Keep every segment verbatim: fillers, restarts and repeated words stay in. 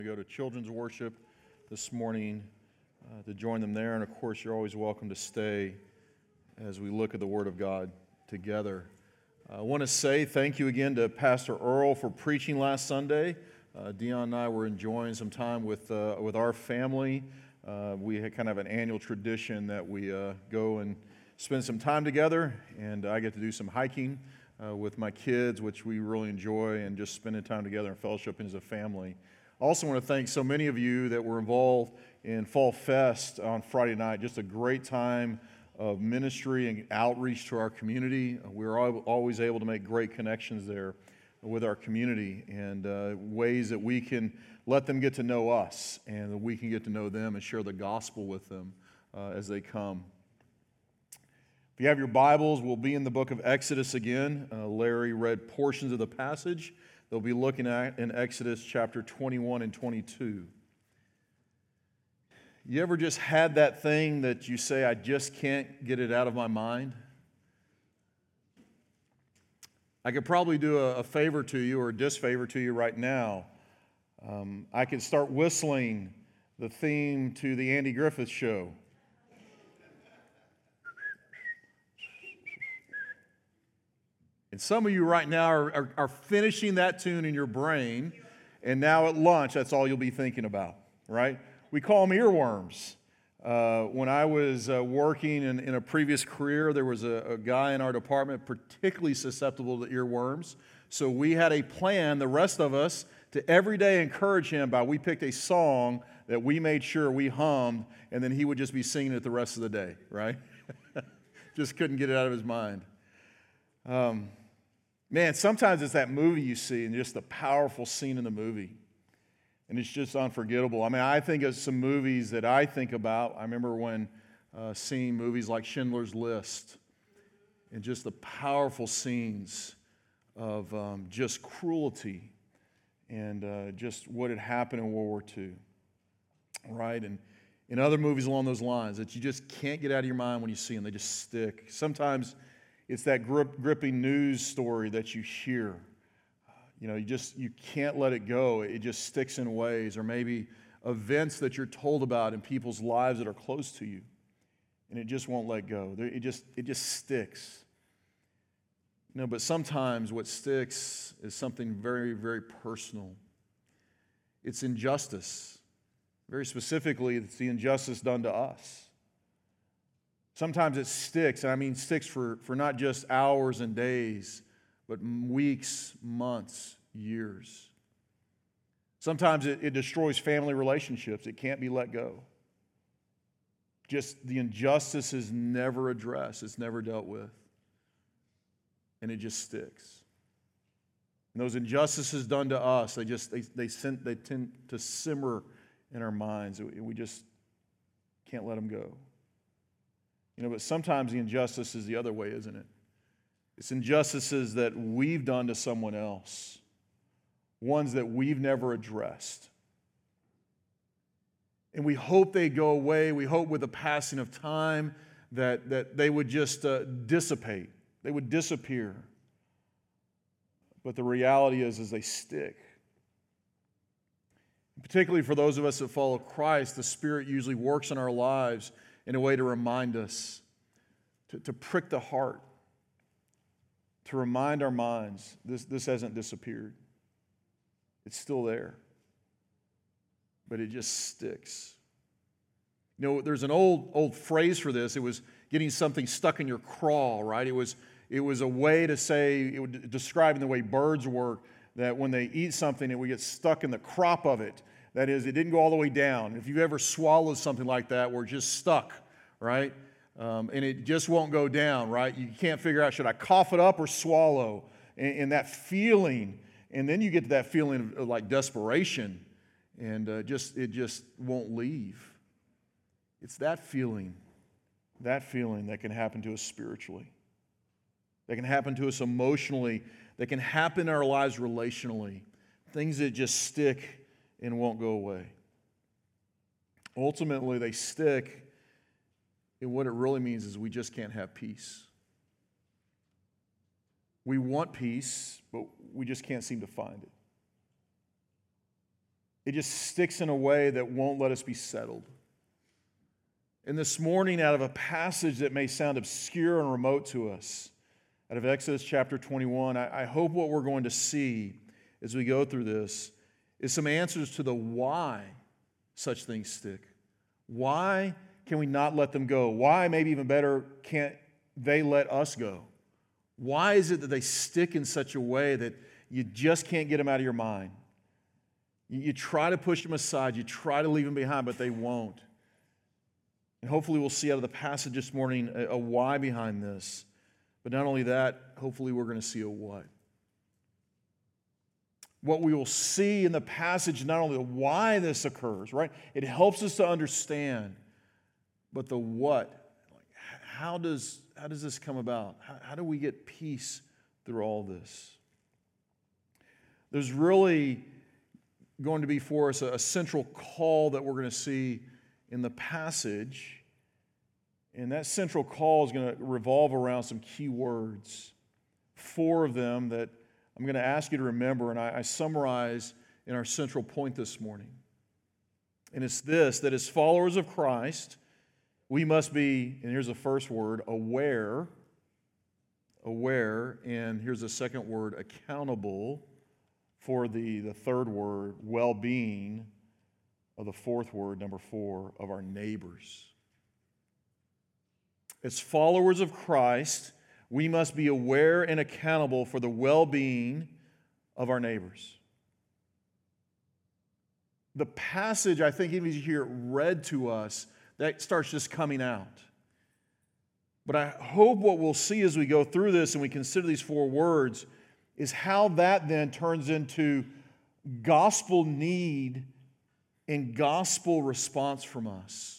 We go to children's worship this morning uh, to join them there. And of course, you're always welcome to stay as we look at the Word of God together. Uh, I want to say thank you again to Pastor Earl for preaching last Sunday. Uh, Dion and I were enjoying some time with, uh, with our family. Uh, we had kind of an annual tradition that we uh, go and spend some time together, and I get to do some hiking uh, with my kids, which we really enjoy, and just spending time together and fellowshipping as a family. I also want to thank so many of you that were involved in Fall Fest on Friday night. Just a great time of ministry and outreach to our community. We were always able to make great connections there with our community and uh, ways that we can let them get to know us and that we can get to know them and share the gospel with them uh, as they come. If you have your Bibles, we'll be in the book of Exodus again. Uh, Larry read portions of the passage. They'll be looking at in Exodus chapter twenty-one and twenty-two. You ever just had that thing that you say, I just can't get it out of my mind? I could probably do a, a favor to you or a disfavor to you right now. Um, I could start whistling the theme to the Andy Griffith Show. And some of you right now are, are, are finishing that tune in your brain, and now at lunch, that's all you'll be thinking about, right? We call them earworms. Uh, when I was uh, working in, in a previous career, there was a, a guy in our department particularly susceptible to earworms. So we had a plan, the rest of us, to every day encourage him by we picked a song that we made sure we hummed, and then he would just be singing it the rest of the day, right? Just couldn't get it out of his mind. Um, man, sometimes it's that movie you see and just the powerful scene in the movie. And it's just unforgettable. I mean, I think of some movies that I think about. I remember when uh, seeing movies like Schindler's List and just the powerful scenes of um, just cruelty and uh, just what had happened in World War Two, right? And in other movies along those lines that you just can't get out of your mind when you see them. They just stick. Sometimes it's that grip, gripping news story that you hear. You know, you just, you can't let it go. It just sticks in ways, or maybe events that you're told about in people's lives that are close to you, and it just won't let go. It just, it just sticks. You know, but sometimes what sticks is something very, very personal. It's injustice. Very specifically, it's the injustice done to us. Sometimes it sticks, and I mean sticks for, for not just hours and days, but weeks, months, years. Sometimes it, it destroys family relationships. It can't be let go. Just the injustice is never addressed. It's never dealt with. And it just sticks. And those injustices done to us, they just they they, sent, they tend to simmer in our minds. We just can't let them go. You know, but sometimes the injustice is the other way, isn't it? It's injustices that we've done to someone else, ones that we've never addressed. And we hope they go away. We hope with the passing of time that, that they would just uh, dissipate. They would disappear. But the reality is, is they stick. Particularly for those of us that follow Christ, the Spirit usually works in our lives in a way to remind us, to, to prick the heart, to remind our minds, this, this hasn't disappeared. It's still there. But it just sticks. You know, there's an old old phrase for this. It was getting something stuck in your craw, right? It was, it was a way to say, it would describe the way birds work, that when they eat something, it would get stuck in the crop of it. That is, it didn't go all the way down. If you've ever swallowed something like that where it's just stuck, right? Um, and it just won't go down, right? You can't figure out, should I cough it up or swallow? And, and that feeling, and then you get to that feeling of, of like desperation, and uh, just it just won't leave. It's that feeling, that feeling that can happen to us spiritually, that can happen to us emotionally, that can happen in our lives relationally, things that just stick and won't go away. Ultimately, they stick. And what it really means is we just can't have peace. We want peace, but we just can't seem to find it. it just sticks in a way that won't let us be settled. And this morning, out of a passage that may sound obscure and remote to us, out of Exodus chapter twenty-one, I, I hope what we're going to see as we go through this is some answers to the why such things stick. Why can we not let them go? Why, maybe even better, can't they let us go? Why is it that they stick in such a way that you just can't get them out of your mind? You, you try to push them aside, you try to leave them behind, but they won't. And hopefully we'll see out of the passage this morning a, a why behind this. But not only that, hopefully we're going to see a what. What we will see in the passage, not only the why this occurs, right? It helps us to understand, but the what. Like, how does, how does this come about? How, how do we get peace through all this? There's really going to be for us a, a central call that we're going to see in the passage. And that central call is going to revolve around some key words. Four of them that I'm going to ask you to remember, and I, I summarize in our central point this morning. And it's this, that as followers of Christ, we must be, and here's the first word, aware, aware, and here's the second word, accountable for the, the third word, well-being, of the fourth word, number four, of our neighbors. As followers of Christ, we must be aware and accountable for the well-being of our neighbors. The passage, I think, even as you hear it read to us, that starts just coming out. But I hope what we'll see as we go through this and we consider these four words is how that then turns into gospel need and gospel response from us.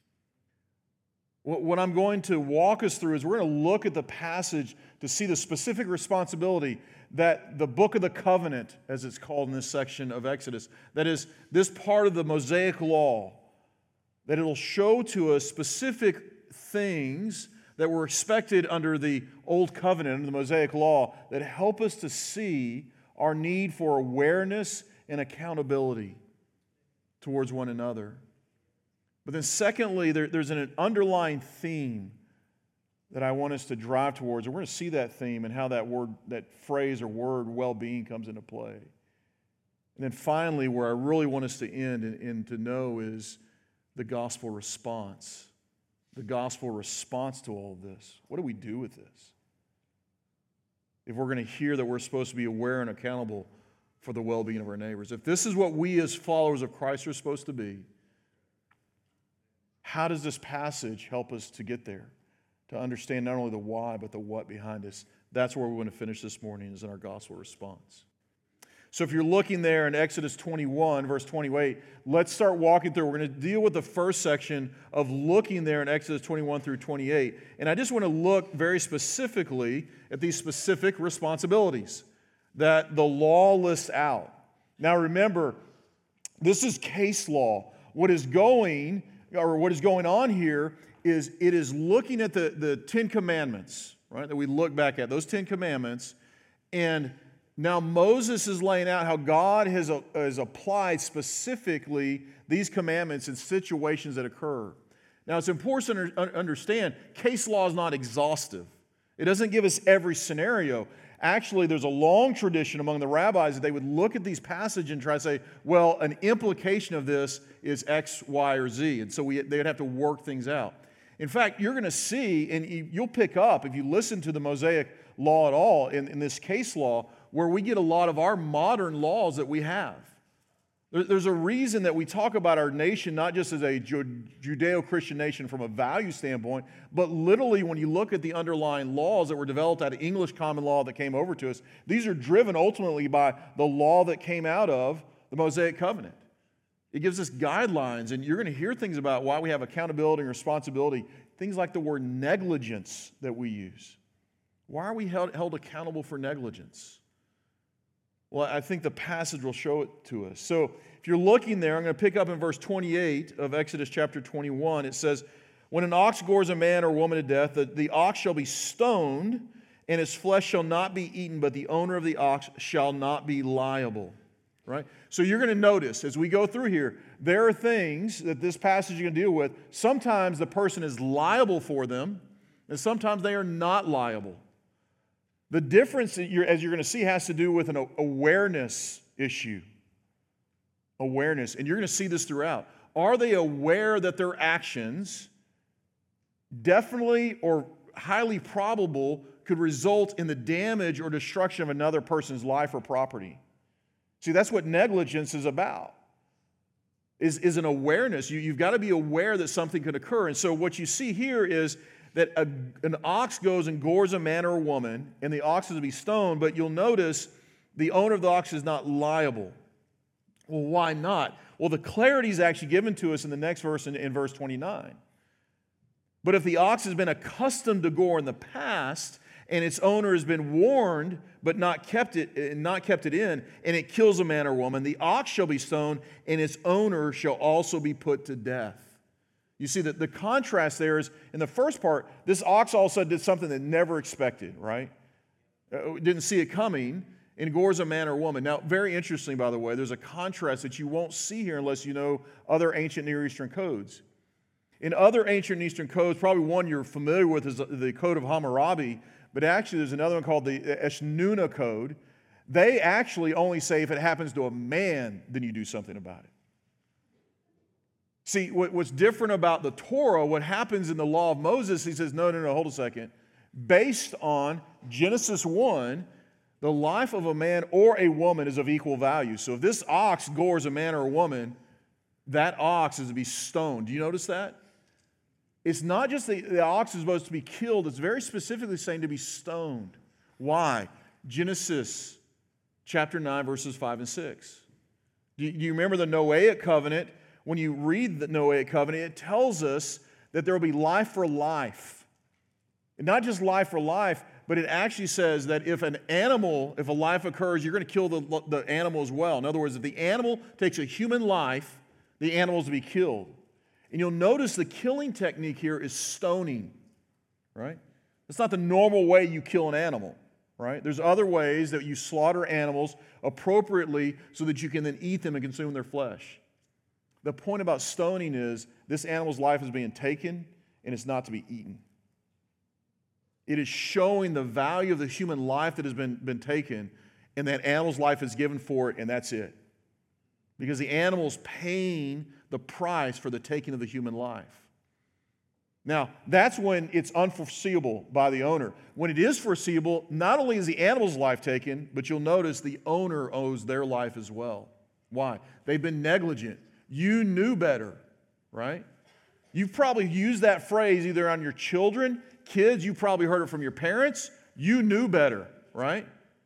What I'm going to walk us through is we're going to look at the passage to see the specific responsibility that the book of the covenant, as it's called in this section of Exodus, that is, this part of the Mosaic law, that it'll show to us specific things that were expected under the Old Covenant, under the Mosaic law, that help us to see our need for awareness and accountability towards one another. But then secondly, there, there's an underlying theme that I want us to drive towards. And we're going to see that theme and how that word, that phrase or word, well-being, comes into play. And then finally, where I really want us to end and, and to know is the gospel response. The gospel response to all of this. What do we do with this? If we're going to hear that we're supposed to be aware and accountable for the well-being of our neighbors. If this is what we as followers of Christ are supposed to be, how does this passage help us to get there? To understand not only the why, but the what behind us. That's where we want to finish this morning, is in our gospel response. So if you're looking there in Exodus twenty-one, verse twenty-eight, let's start walking through. We're going to deal with the first section of looking there in Exodus twenty-one through twenty-eight. And I just want to look very specifically at these specific responsibilities that the law lists out. Now remember, this is case law. What is going, or what is going on here is it is looking at the, the Ten Commandments, right, that we look back at, those Ten Commandments, and now Moses is laying out how God has, has applied specifically these commandments in situations that occur. Now it's important to understand, case law is not exhaustive. It doesn't give us every scenario. Actually, there's a long tradition among the rabbis that they would look at these passages and try to say, well, an implication of this is X, Y, or Z. And so we, they would have to work things out. In fact, you're going to see, and you'll pick up, if you listen to the Mosaic law at all, in, in this case law, where we get a lot of our modern laws that we have. There, there's a reason that we talk about our nation not just as a Judeo-Christian nation from a value standpoint, but literally when you look at the underlying laws that were developed out of English common law that came over to us, these are driven ultimately by the law that came out of the Mosaic covenant. It gives us guidelines, and you're going to hear things about why we have accountability and responsibility, things like the word negligence that we use. Why are we held, held accountable for negligence? Well, I think the passage will show it to us. So if you're looking there, I'm going to pick up in verse twenty-eight of Exodus chapter twenty-one. It says, when an ox gores a man or woman to death, the, the ox shall be stoned, and its flesh shall not be eaten, but the owner of the ox shall not be liable. right? So you're going to notice as we go through here, there are things that this passage is going to deal with. Sometimes the person is liable for them, and sometimes they are not liable. The difference, that you're, as you're going to see, has to do with an awareness issue. Awareness. And you're going to see this throughout. Are they aware that their actions definitely or highly probable could result in the damage or destruction of another person's life or property? See, that's what negligence is about, is, is an awareness. You, you've got to be aware that something could occur. And so what you see here is that a, an ox goes and gores a man or a woman, and the ox is to be stoned, but you'll notice the owner of the ox is not liable. Well, why not? Well, the clarity is actually given to us in the next verse, in, in verse twenty-nine. But if the ox has been accustomed to gore in the past, and its owner has been warned, but not kept it, not kept it in, and it kills a man or woman, the ox shall be stoned, and its owner shall also be put to death. You see that the contrast there is, in the first part, this ox also did something that never expected, right? Uh, didn't see it coming, and gores a man or woman. Now, very interesting, by the way, there's a contrast that you won't see here unless you know other ancient Near Eastern codes. In other ancient Eastern codes, probably one you're familiar with is the Code of Hammurabi, but actually there's another one called the Eshnunna Code. They actually only say if it happens to a man, then you do something about it. See, what's different about the Torah, what happens in the law of Moses, he says, no, no, no, hold a second. Based on Genesis one, the life of a man or a woman is of equal value. So if this ox gores a man or a woman, that ox is to be stoned. Do you notice that? It's not just the, the ox is supposed to be killed. It's very specifically saying to be stoned. Why? Genesis chapter nine, verses five and six. Do you, do you remember the Noahic covenant? When you read the Noahic covenant, it tells us that there will be life for life. And not just life for life, but it actually says that if an animal, if a life occurs, you're going to kill the, the animal as well. In other words, if the animal takes a human life, the animal is to be killed. And you'll notice the killing technique here is stoning, right? It's not the normal way you kill an animal, right? There's other ways that you slaughter animals appropriately so that you can then eat them and consume their flesh. The point about stoning is this animal's life is being taken and it's not to be eaten. It is showing the value of the human life that has been, been taken, and that animal's life is given for it, and that's it. Because the animal's paying the price for the taking of the human life. Now, that's when it's unforeseeable by the owner. When it is foreseeable, not only is the animal's life taken, but you'll notice the owner owes their life as well. Why? They've been negligent. You knew better, right? You've probably used that phrase either on your children, kids, you probably heard it from your parents. You knew better, right?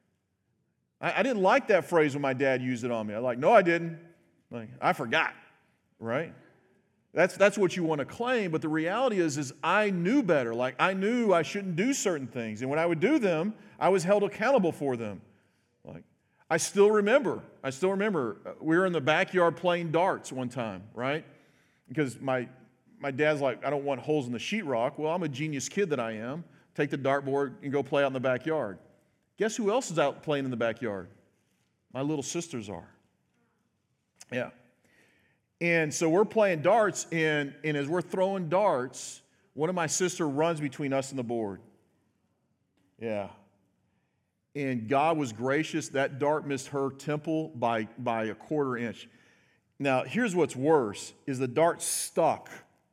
I, I didn't like that phrase when my dad used it on me. I was like, no, I didn't. Like, I forgot, right? That's, that's what you want to claim, but the reality is, is I knew better. Like, I knew I shouldn't do certain things, and when I would do them, I was held accountable for them. Like, I still remember, I still remember, we were in the backyard playing darts one time, right? Because my my dad's like, I don't want holes in the sheetrock. Well, I'm a genius kid that I am. Take the dartboard and go play out in the backyard. Guess who else is out playing in the backyard? My little sisters are. Yeah. And so we're playing darts, and, and as we're throwing darts, one of my sisters runs between us and the board. Yeah. And God was gracious. That dart missed her temple by, by a quarter inch. Now, here's what's worse, is the dart stuck.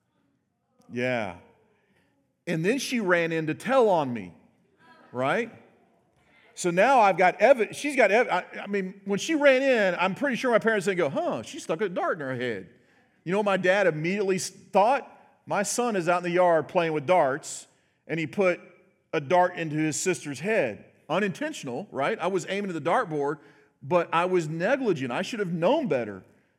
Yeah. And then she ran in to tell on me, right? So now I've got evidence. She's got evidence. I, I mean, when she ran in, I'm pretty sure my parents didn't go, huh, she stuck a dart in her head. You know what my dad immediately thought? My son is out in the yard playing with darts, and he put a dart into his sister's head. Unintentional, right? I was aiming at the dartboard, but I was negligent. I should have known better.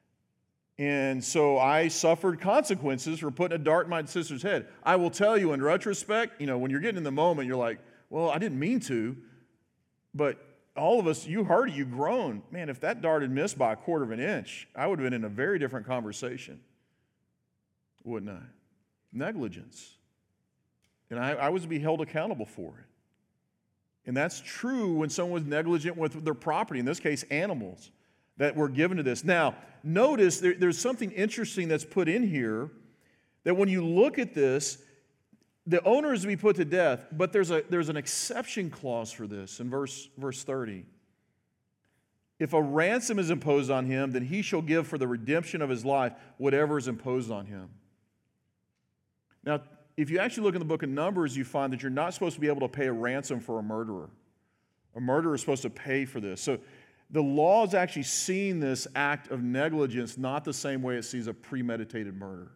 And so I suffered consequences for putting a dart in my sister's head. I will tell you in retrospect, you know, when you're getting in the moment, you're like, well, I didn't mean to. But all of us, you heard it, you groaned. Man, if that dart had missed by a quarter of an inch, I would have been in a very different conversation, wouldn't I? Negligence. And I, I was to be held accountable for it. And that's true when someone was negligent with their property, in this case, animals. that were given to this. Now, notice there, there's something interesting that's put in here, that when you look at this, the owner is to be put to death, but there's a there's an exception clause for this in verse, verse thirty. If a ransom is imposed on him, then he shall give for the redemption of his life whatever is imposed on him. Now, if you actually look in the book of Numbers, you find that you're not supposed to be able to pay a ransom for a murderer. A murderer is supposed to pay for this. So the law is actually seeing this act of negligence not the same way it sees a premeditated murder.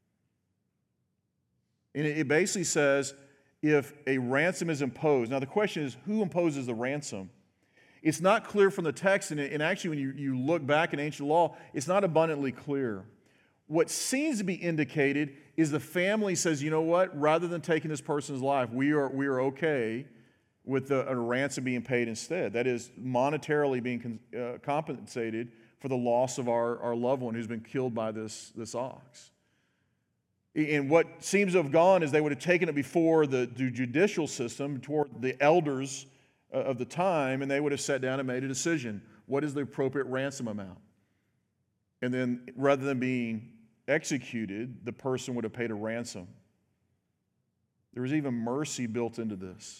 And it basically says if a ransom is imposed. Now the question is, who imposes the ransom? It's not clear from the text, and, and actually when you, you look back in ancient law, it's not abundantly clear. What seems to be indicated is the family says, you know what, rather than taking this person's life, we are, we are okay with the, a ransom being paid instead. That is, monetarily being uh, compensated for the loss of our, our loved one who's been killed by this, this ox. And what seems to have gone is they would have taken it before the, the judicial system, toward the elders of the time, and they would have sat down and made a decision. What is the appropriate ransom amount? And then rather than being executed, the person would have paid a ransom. There was even mercy built into this.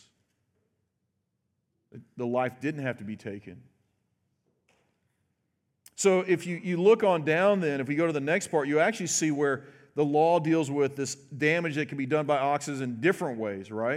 The life didn't have to be taken. So if you, you look on down then, if we go to the next part, you actually see where the law deals with this damage that can be done by oxes in different ways, right?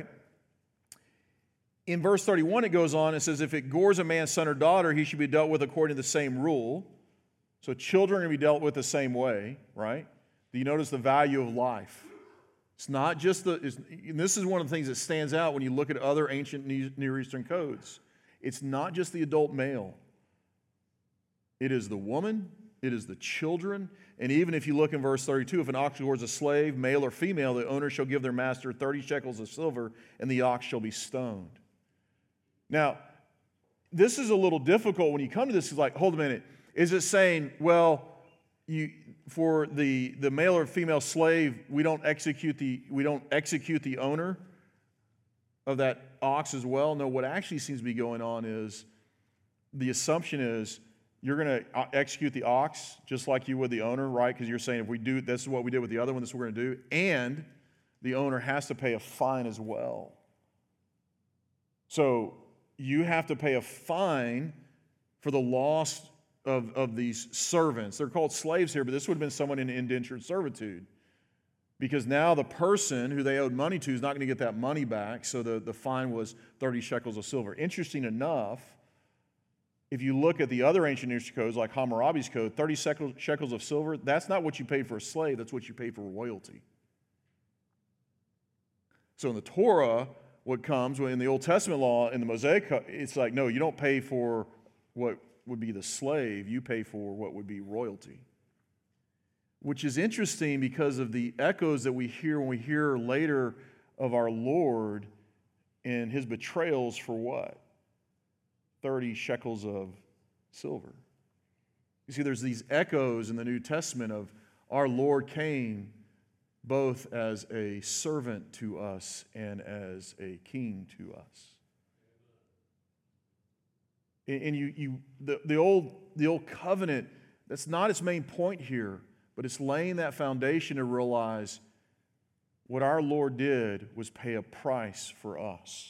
In verse thirty-one, it goes on, it says, if it gores a man's son or daughter, he should be dealt with according to the same rule. So children are going to be dealt with the same way, right? Do you notice the value of life? It's not just the, it's, and this is one of the things that stands out when you look at other ancient Near Eastern codes. It's not just the adult male. It is the woman, it is the children, and even if you look in verse thirty-two, if an ox gores a slave, male or female, the owner shall give their master thirty shekels of silver, and the ox shall be stoned. Now, this is a little difficult when you come to this. It's like, hold a minute. Is it saying, well, you, for the, the male or female slave, we don't execute the we don't execute the owner of that ox as well? No, what actually seems to be going on is the assumption is you're going to execute the ox just like you would the owner, right? Because you're saying if we do, this is what we did with the other one, this is what we're going to do. And the owner has to pay a fine as well. So you have to pay a fine for the loss of, of these servants. They're called slaves here, but this would have been someone in indentured servitude. Because now the person who they owed money to is not going to get that money back, so the, the fine was thirty shekels of silver. Interesting enough, if you look at the other ancient Near Eastern codes, like Hammurabi's code, thirty shekels of silver, that's not what you paid for a slave, that's what you paid for royalty. So in the Torah, what comes in the Old Testament law, in the Mosaic, it's like, no, you don't pay for what would be the slave, you pay for what would be royalty. Which is interesting because of the echoes that we hear when we hear later of our Lord and his betrayals for what? thirty shekels of silver. You see, there's these echoes in the New Testament of our Lord came both as a servant to us and as a king to us. And you, you the, the old the old covenant, that's not its main point here, but it's laying that foundation to realize what our Lord did was pay a price for us.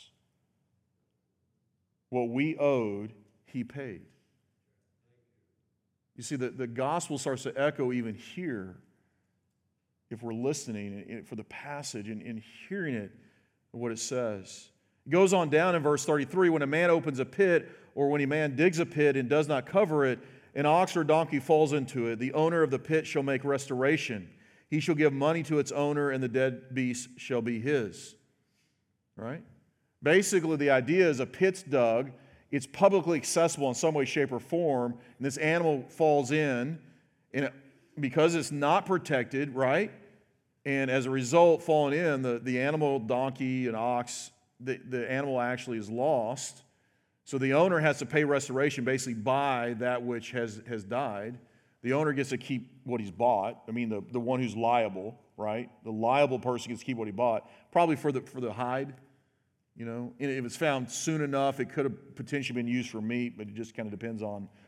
What we owed, he paid. You see, the, the gospel starts to echo even here if we're listening for the passage and, and hearing it, what it says. It goes on down in verse thirty-three, when a man opens a pit or when a man digs a pit and does not cover it, an ox or donkey falls into it, the owner of the pit shall make restoration. He shall give money to its owner, and the dead beast shall be his. Right? Basically, the idea is a pit's dug, it's publicly accessible in some way, shape, or form, and this animal falls in, and it, because it's not protected, right? And as a result, falling in, the, the animal, donkey, and ox, the, the animal actually is lost. So the owner has to pay restoration, basically buy that which has, has died. The owner gets to keep what he's bought. I mean, the, the one who's liable, right? The liable person gets to keep what he bought, probably for the for the hide. You know, and if it's found soon enough, it could have potentially been used for meat, but it just kind of depends on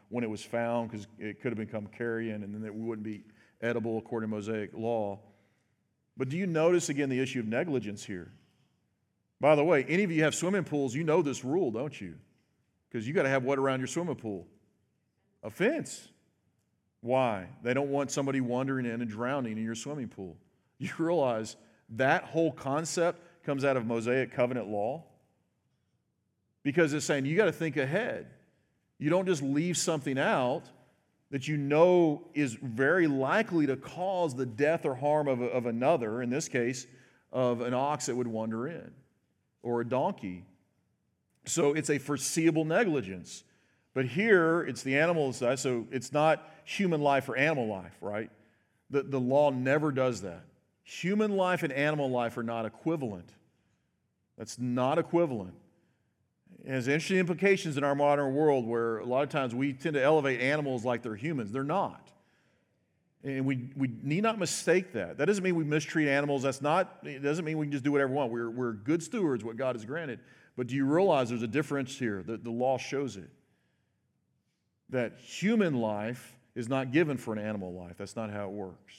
when it was found, because it could have become carrion, and then it wouldn't be edible according to Mosaic law. But do you notice, again, the issue of negligence here? By the way, any of you have swimming pools, you know this rule, don't you? Because you got to have what around your swimming pool? A fence. Why? They don't want somebody wandering in and drowning in your swimming pool. You realize that whole concept comes out of Mosaic covenant law? Because it's saying you got to think ahead. You don't just leave something out that you know is very likely to cause the death or harm of, of another, in this case, of an ox that would wander in, or a donkey. So it's a foreseeable negligence. But here, it's the animal side, so it's not human life or animal life, right? The, the law never does that. Human life and animal life are not equivalent. That's not equivalent. It has interesting implications in our modern world where a lot of times we tend to elevate animals like they're humans. They're not. And we, we need not mistake that. That doesn't mean we mistreat animals. That's not, it doesn't mean we can just do whatever we want. We're, we're good stewards, what God has granted. But do you realize there's a difference here? The, the law shows it. That human life is not given for an animal life. That's not how it works.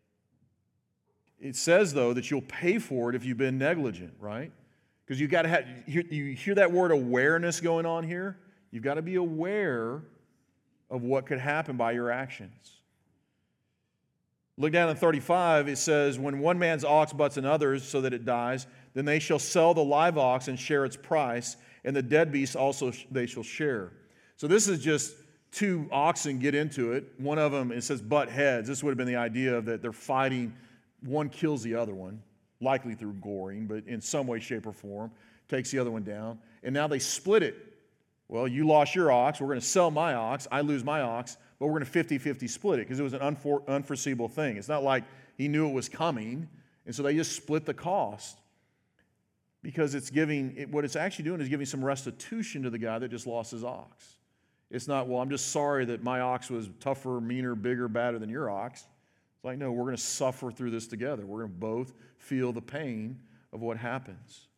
It says, though, that you'll pay for it if you've been negligent, right? Because you've got to have, you hear that word awareness going on here? You've got to be aware of what could happen by your actions. Look down in thirty-five, it says, when one man's ox butts another's so that it dies, then they shall sell the live ox and share its price, and the dead beast also they shall share. So this is just two oxen get into it. One of them, it says butt heads. This would have been the idea of that they're fighting. One kills the other one, likely through goring, but in some way, shape, or form, takes the other one down. And now they split it. Well, you lost your ox. We're going to sell my ox. I lose my ox, but we're going to fifty-fifty split it because it was an unfore- unforeseeable thing. It's not like he knew it was coming, and so they just split the cost because it's giving, it, what it's actually doing is giving some restitution to the guy that just lost his ox. It's not, well, I'm just sorry that my ox was tougher, meaner, bigger, badder than your ox. It's like, no, we're going to suffer through this together. We're going to both feel the pain of what happens.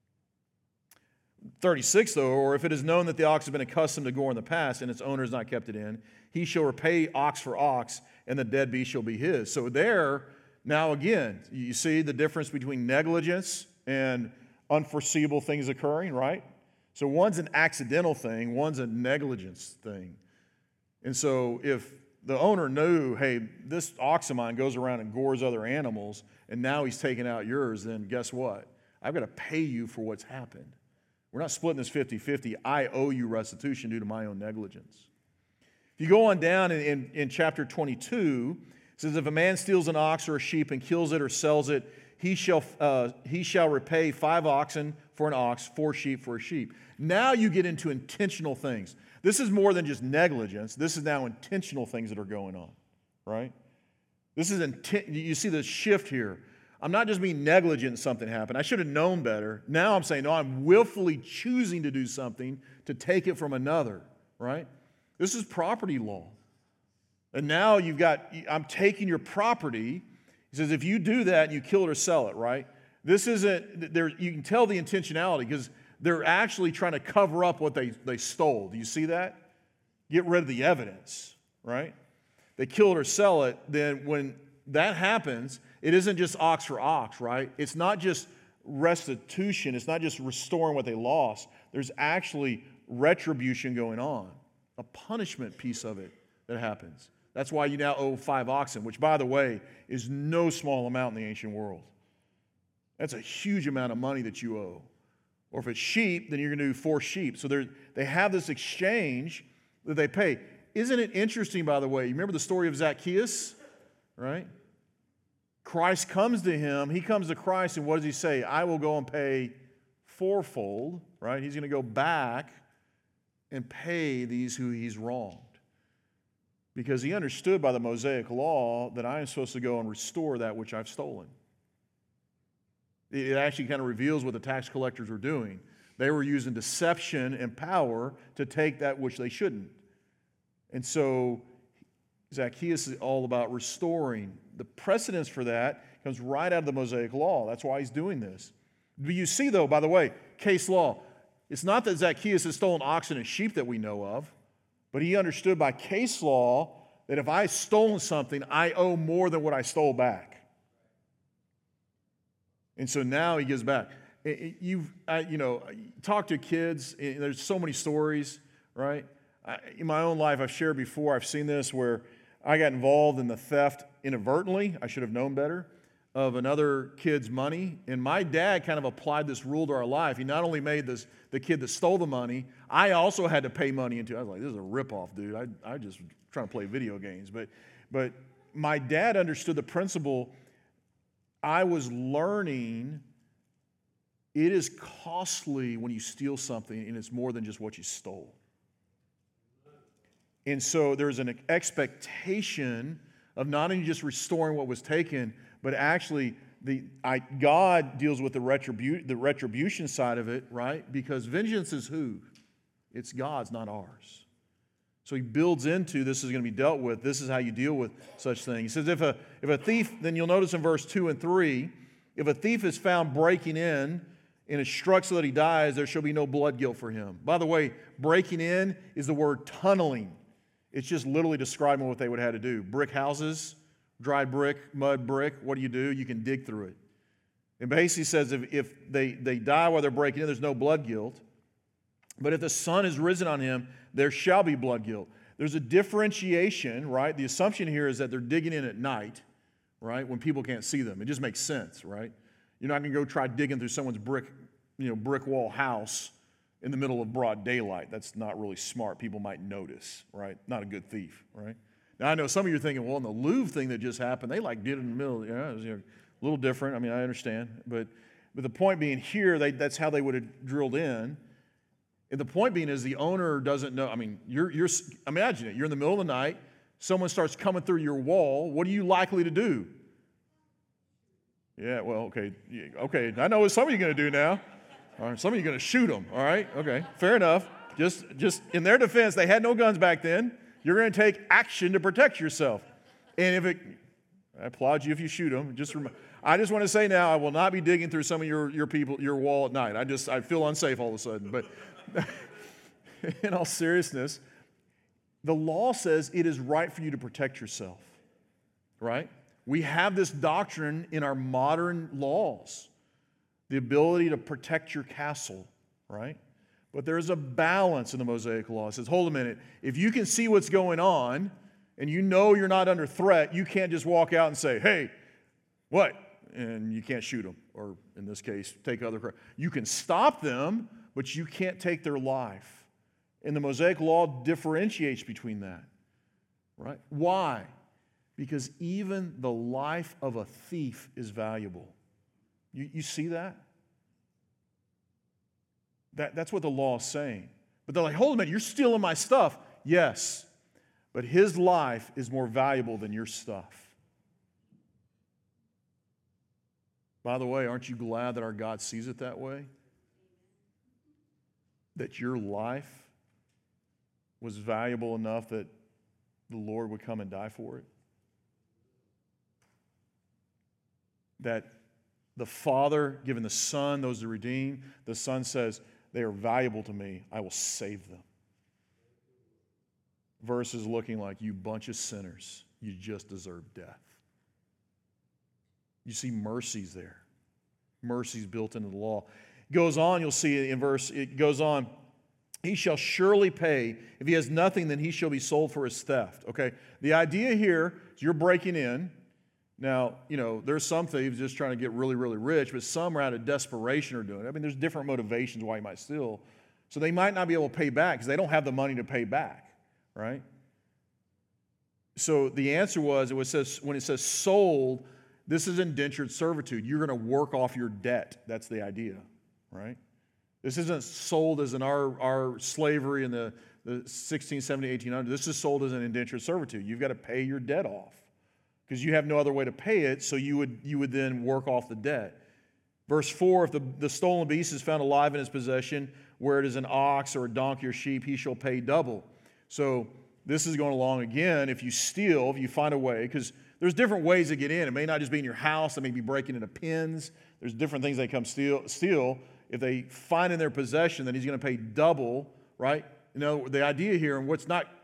thirty-six, though, or if it is known that the ox has been accustomed to gore in the past and its owner has not kept it in, he shall repay ox for ox, and the dead beast shall be his. So there, now again, you see the difference between negligence and unforeseeable things occurring, right? So one's an accidental thing, one's a negligence thing. And so if the owner knew, hey, this ox of mine goes around and gores other animals, and now he's taking out yours, then guess what? I've got to pay you for what's happened. We're not splitting this fifty-fifty. I owe you restitution due to my own negligence. If you go on down in, in, in chapter twenty-two, it says, if a man steals an ox or a sheep and kills it or sells it, he shall, uh, he shall repay five oxen for an ox, four sheep for a sheep. Now you get into intentional things. This is more than just negligence. This is now intentional things that are going on, right? This is intent. You see the shift here. I'm not just being negligent something happened. I should have known better. Now I'm saying, no, I'm willfully choosing to do something to take it from another, right? This is property law. And now you've got, I'm taking your property. He says, if you do that and you kill it or sell it, right? This isn't, there. You can tell the intentionality because they're actually trying to cover up what they, they stole. Do you see that? Get rid of the evidence, right? They kill it or sell it, then when that happens, it isn't just ox for ox, right? It's not just restitution. It's not just restoring what they lost. There's actually retribution going on, a punishment piece of it that happens. That's why you now owe five oxen, which, by the way, is no small amount in the ancient world. That's a huge amount of money that you owe. Or if it's sheep, then you're going to do four sheep. So they have this exchange that they pay. Isn't it interesting, by the way? You remember the story of Zacchaeus, right? Christ comes to him. He comes to Christ, and what does he say? I will go and pay fourfold, right? He's going to go back and pay these who he's wronged. Because he understood by the Mosaic law that I am supposed to go and restore that which I've stolen. It actually kind of reveals what the tax collectors were doing. They were using deception and power to take that which they shouldn't. And so Zacchaeus is all about restoring. The precedence for that comes right out of the Mosaic law. That's why he's doing this. But you see, though, by the way, case law. It's not that Zacchaeus has stolen oxen and sheep that we know of. But he understood by case law that if I stolen something, I owe more than what I stole back. And so now he gives back. You've, I, you know, talk to kids. There's so many stories, right? I, in my own life, I've shared before. I've seen this where I got involved in the theft inadvertently. I should have known better, of another kid's money. And my dad kind of applied this rule to our life. He not only made this the kid that stole the money, I also had to pay money into it. I was like, this is a ripoff, dude. I I just trying to play video games. But but my dad understood the principle. I was learning it is costly when you steal something, and it's more than just what you stole. And so there's an expectation of not only just restoring what was taken, but actually the I, God deals with the, retribu- the retribution side of it, right? Because vengeance is who? It's God's, not ours. So he builds into this is going to be dealt with. This is how you deal with such things. He says if a, if a thief, then you'll notice in verse two and three, if a thief is found breaking in and is struck so that he dies, there shall be no blood guilt for him. By the way, breaking in is the word tunneling. It's just literally describing what they would have had to do. Brick houses, dry brick, mud brick, what do you do? You can dig through it. It basically says if, if they, they die while they're breaking in, there's no blood guilt. But if the sun is risen on him, there shall be blood guilt. There's a differentiation, right? The assumption here is that they're digging in at night, right, when people can't see them. It just makes sense, right? You're not going to go try digging through someone's brick, you know, brick wall house in the middle of broad daylight. That's not really smart. People might notice, right? Not a good thief, right? Now, I know some of you are thinking, well, in the Louvre thing that just happened, they like did it in the middle. You know, it was, you know, a little different. I mean, I understand. But, but the point being here, they, that's how they would have drilled in. And the point being is the owner doesn't know. I mean, you're, you're imagine it. You're in the middle of the night. Someone starts coming through your wall. What are you likely to do? Yeah, well, okay. Okay, I know what some of you are going to do now. All right, some of you are going to shoot them. All right, okay, fair enough. Just, just in their defense, they had no guns back then. You're going to take action to protect yourself. And if it, I applaud you if you shoot them. Just rem- I just want to say now, I will not be digging through some of your, your people, your wall at night. I just, I feel unsafe all of a sudden. But in all seriousness, the law says it is right for you to protect yourself, right? We have this doctrine in our modern laws, the ability to protect your castle, right? But there's a balance in the Mosaic Law. It says, hold a minute, if you can see what's going on and you know you're not under threat, you can't just walk out and say, hey, what? And you can't shoot them, or in this case, take other. You can stop them, but you can't take their life. And the Mosaic Law differentiates between that, right? Why? Because even the life of a thief is valuable. You, you see that? that? That's what the law is saying. But they're like, hold a minute, you're stealing my stuff. Yes, but his life is more valuable than your stuff. By the way, aren't you glad that our God sees it that way? That your life was valuable enough that the Lord would come and die for it? That the Father, given the Son, those to redeem, the Son says, they are valuable to me. I will save them. Versus looking like, you bunch of sinners, you just deserve death. You see mercies there. Mercies built into the law. It goes on, you'll see in verse, it goes on, he shall surely pay. If he has nothing, then he shall be sold for his theft. Okay? The idea here is you're breaking in. Now, you know, there's some thieves just trying to get really, really rich, but some are out of desperation or doing it. I mean, there's different motivations why you might steal. So they might not be able to pay back because they don't have the money to pay back, right? So the answer was, it was says, when it says sold, this is indentured servitude. You're going to work off your debt. That's the idea, right? This isn't sold as in our, our slavery in the, the sixteen, seventeen, eighteen hundreds. This is sold as an indentured servitude. You've got to pay your debt off because you have no other way to pay it, so you would, you would then work off the debt. Verse four, if the, the stolen beast is found alive in his possession, where it is an ox or a donkey or sheep, he shall pay double. So this is going along again. If you steal, if you find a way, because there's different ways to get in. It may not just be in your house. It may be breaking into pens. There's different things they come steal. steal. If they find in their possession that he's going to pay double, right? You know, the idea here, and what's not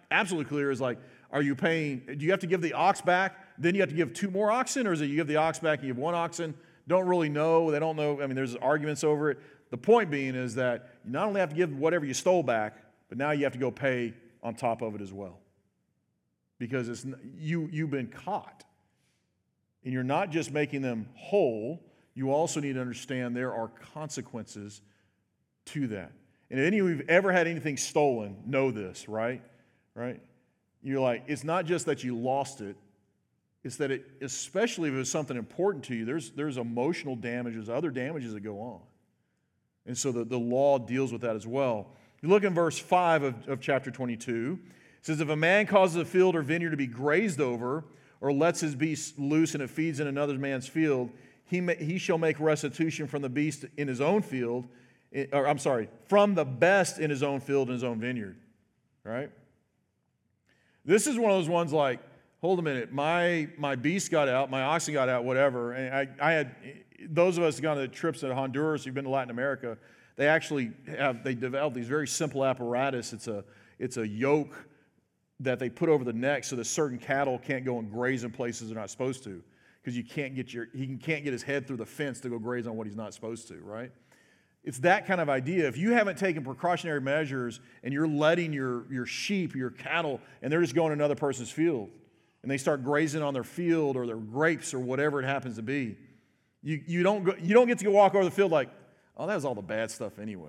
absolutely clear is like, are you paying, do you have to give the ox back, then you have to give two more oxen, or is it you give the ox back and you have one oxen? Don't really know. They don't know. I mean, there's arguments over it. The point being is that you not only have to give whatever you stole back, but now you have to go pay on top of it as well. Because it's you, you've been caught. And you're not just making them whole, you also need to understand there are consequences to that. And if any of you have ever had anything stolen, know this, right? Right? You're like, it's not just that you lost it, it's that it, especially if it was something important to you, there's, there's emotional damages, other damages that go on. And so the, the law deals with that as well. You look in verse five of, of chapter twenty-two. It says, if a man causes a field or vineyard to be grazed over, or lets his beast loose and it feeds in another man's field, he, may, he shall make restitution from the beast in his own field, or I'm sorry, from the best in his own field and his own vineyard. Right? This is one of those ones like, hold a minute, my my beast got out, my oxen got out, whatever. And I, I had, those of us who gone to trips to Honduras, who've been to Latin America, they actually have, they developed these very simple apparatus. It's a, it's a yoke that they put over the neck so that certain cattle can't go and graze in places they're not supposed to. Because you can't get your, he can't get his head through the fence to go graze on what he's not supposed to, right? It's that kind of idea. If you haven't taken precautionary measures and you're letting your, your sheep, your cattle, and they're just going to another person's field, and they start grazing on their field or their grapes or whatever it happens to be, you, you, don't go, you don't get to go walk over the field like, oh, that was all the bad stuff anyway.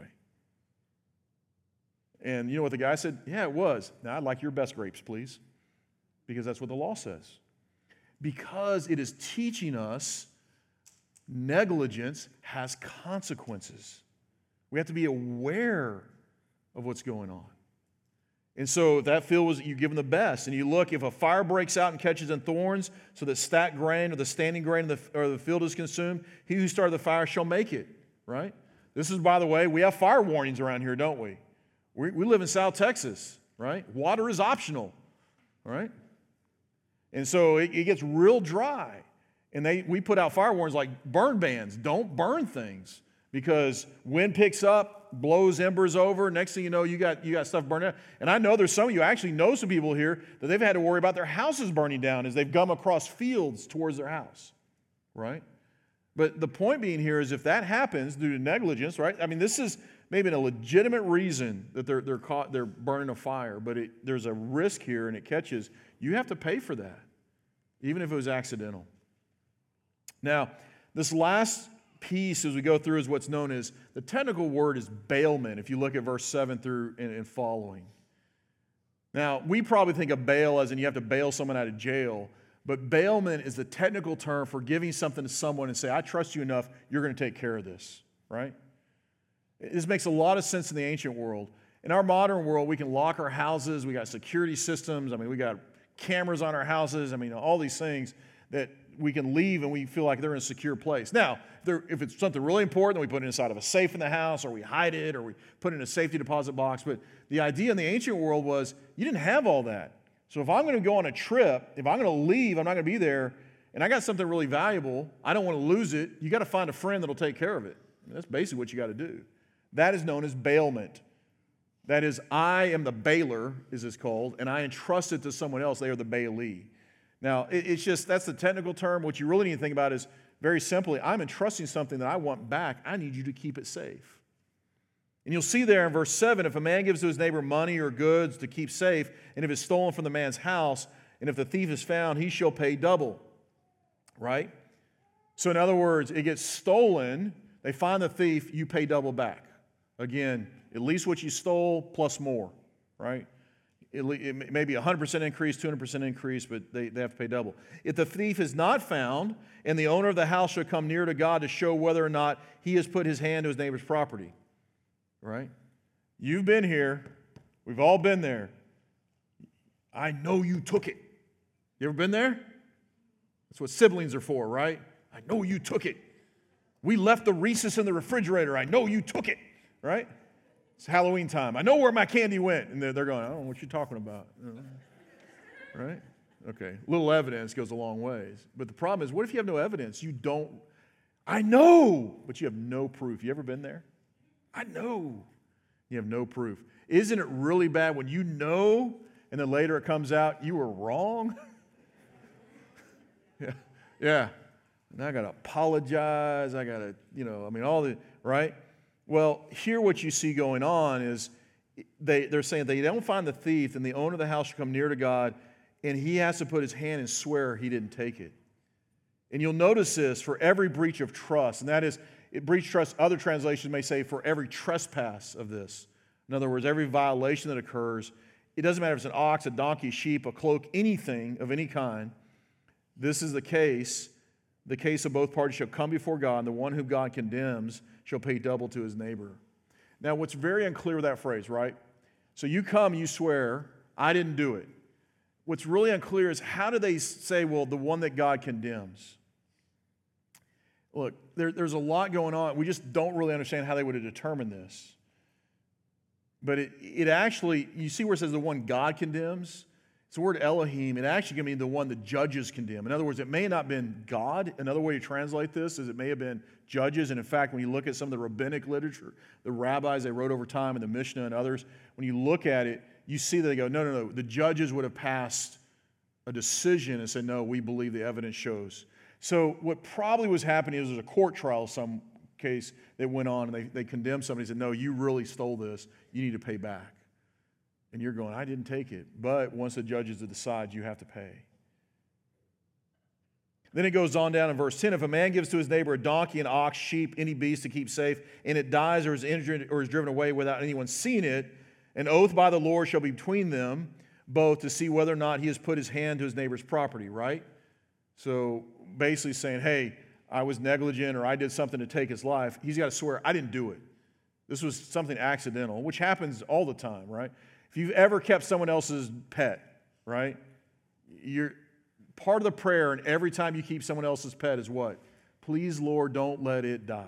And you know what the guy said? Yeah, it was. Now, I'd like your best grapes, please, because that's what the law says. Because it is teaching us negligence has consequences. We have to be aware of what's going on. And so that field was, you give them the best. And you look, if a fire breaks out and catches in thorns, so that stacked grain or the standing grain of the, or the field is consumed, he who started the fire shall make it, right? This is, by the way, we have fire warnings around here, don't we? We, we live in South Texas, right? Water is optional, right? And so it, it gets real dry. And they we put out fire warnings like burn bans. Don't burn things because wind picks up, blows embers over. Next thing you know, you got you got stuff burning out. And I know there's some of you, I actually know some people here that they've had to worry about their houses burning down as they've come across fields towards their house, right? But the point being here is if that happens due to negligence, right? I mean, this is maybe a legitimate reason that they're they're caught, they're burning a fire, but it, there's a risk here and it catches. You have to pay for that, even if it was accidental. Now, this last piece as we go through is what's known as, the technical word is bailment, if you look at verse seven through and, and following. Now, we probably think of bail as in you have to bail someone out of jail, but bailment is the technical term for giving something to someone and say, I trust you enough, you're going to take care of this, right? This makes a lot of sense in the ancient world. In our modern world, we can lock our houses, we got security systems, I mean, we got cameras on our houses, I mean, all these things that we can leave and we feel like they're in a secure place. Now, if, if it's something really important, we put it inside of a safe in the house, or we hide it, or we put it in a safety deposit box. But the idea in the ancient world was you didn't have all that. So if I'm going to go on a trip, if I'm going to leave, I'm not going to be there, and I got something really valuable, I don't want to lose it, you got to find a friend that'll take care of it. I mean, that's basically what you got to do. That is known as bailment. That is, I am the bailer, is this called, and I entrust it to someone else. They are the bailee. Now, it's just, that's the technical term. What you really need to think about is, very simply, I'm entrusting something that I want back. I need you to keep it safe. And you'll see there in verse seven, if a man gives to his neighbor money or goods to keep safe, and if it's stolen from the man's house, and if the thief is found, he shall pay double. Right? So in other words, it gets stolen, they find the thief, you pay double back. Again, at least what you stole plus more, right? It, it may be a one hundred percent increase, two hundred percent increase, but they, they have to pay double. If the thief is not found, and the owner of the house shall come near to God to show whether or not he has put his hand to his neighbor's property, right? You've been here. We've all been there. I know you took it. You ever been there? That's what siblings are for, right? I know you took it. We left the Reese's in the refrigerator. I know you took it, right? It's Halloween time. I know where my candy went. And they're, they're going, I don't know what you're talking about. Right? Okay. Little evidence goes a long ways. But the problem is, what if you have no evidence? You don't, I know, but you have no proof. You ever been there? I know. You have no proof. Isn't it really bad when you know and then later it comes out, you were wrong. yeah, yeah. And I got to apologize. I got to, you know, I mean, all the, right? Well, here what you see going on is they, they're saying they don't find the thief, and the owner of the house shall come near to God, and he has to put his hand and swear he didn't take it. And you'll notice this for every breach of trust, and that is, it breach trust, other translations may say for every trespass of this. In other words, every violation that occurs, it doesn't matter if it's an ox, a donkey, sheep, a cloak, anything of any kind. This is the case. The case of both parties shall come before God, and the one whom God condemns shall pay double to his neighbor. Now, what's very unclear with that phrase, right? So you come, you swear, I didn't do it. What's really unclear is how do they say, well, the one that God condemns? Look, there, there's a lot going on. We just don't really understand how they would have determined this. But it, it actually, you see where it says the one God condemns? It's the word Elohim. It actually can mean the one the judges condemn. In other words, it may have not been God. Another way to translate this is it may have been judges. And in fact, when you look at some of the rabbinic literature, the rabbis they wrote over time and the Mishnah and others, when you look at it, you see that they go, no, no, no. The judges would have passed a decision and said, no, we believe the evidence shows. So what probably was happening is there's a court trial, some case that went on, and they, they condemned somebody and said, no, you really stole this. You need to pay back. And you're going, I didn't take it. But once the judges decide, you have to pay. Then it goes on down in verse ten. If a man gives to his neighbor a donkey, an ox, sheep, any beast to keep safe, and it dies or is injured or is driven away without anyone seeing it, an oath by the Lord shall be between them both to see whether or not he has put his hand to his neighbor's property, right? So basically saying, hey, I was negligent or I did something to take his life. He's got to swear, I didn't do it. This was something accidental, which happens all the time, right? If you've ever kept someone else's pet, right? You're part of the prayer, and every time you keep someone else's pet is what? Please, Lord, don't let it die.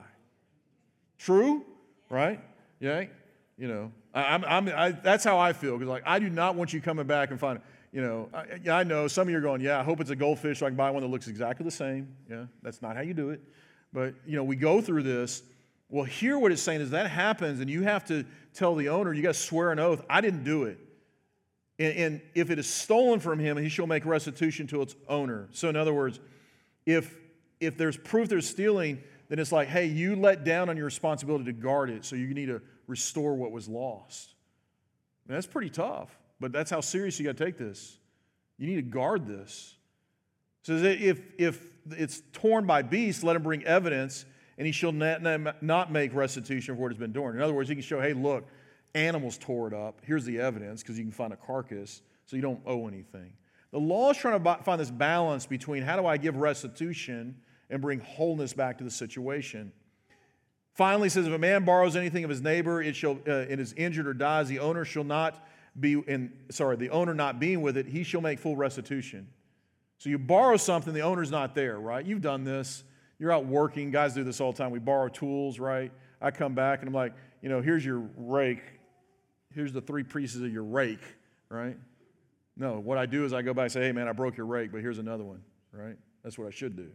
True? Right? Yeah? You know, I, I'm, I'm, I, that's how I feel. Because like, I do not want you coming back and finding, you know, I, I know some of you are going, yeah, I hope it's a goldfish so I can buy one that looks exactly the same. Yeah, that's not how you do it. But, you know, we go through this. Well, here what it's saying is that happens, and you have to tell the owner, you got to swear an oath, I didn't do it. And, and if it is stolen from him, he shall make restitution to its owner. So in other words, if, if there's proof there's stealing, then it's like, hey, you let down on your responsibility to guard it, so you need to restore what was lost. And that's pretty tough, but that's how serious you got to take this. You need to guard this. So if, if it's torn by beasts, let him bring evidence, and he shall not make restitution for what has been torn. In other words, he can show, hey, look, animals tore it up. Here's the evidence, because you can find a carcass, so you don't owe anything. The law is trying to find this balance between how do I give restitution and bring wholeness back to the situation. Finally, it says, if a man borrows anything of his neighbor, it shall, uh, it is injured or dies, the owner shall not be, in, sorry, the owner not being with it, he shall make full restitution. So you borrow something, the owner's not there, right? You've done this. You're out working. Guys do this all the time. We borrow tools, right? I come back and I'm like, you know, here's your rake. Here's the three pieces of your rake, right? No, what I do is I go back and say, hey, man, I broke your rake, but here's another one, right? That's what I should do.